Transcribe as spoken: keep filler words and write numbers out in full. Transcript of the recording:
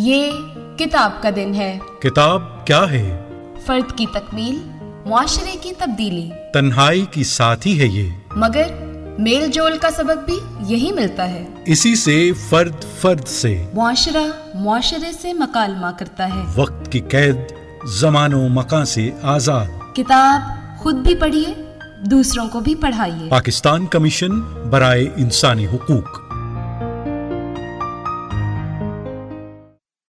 ये किताब का दिन है। किताब क्या है? फर्द की तकमील, मुआशरे की तब्दीली, तन्हाई की साथी है ये, मगर मेल जोल का सबक भी यही मिलता है। इसी से फर्द फर्द से, मुआशरा मुआशरे से मकालमा करता है। वक्त की कैद ज़मानो मकान से आज़ाद। किताब खुद भी पढ़िए, दूसरों को भी पढ़ाइए। पाकिस्तान कमीशन बराए इंसानी हुकूक।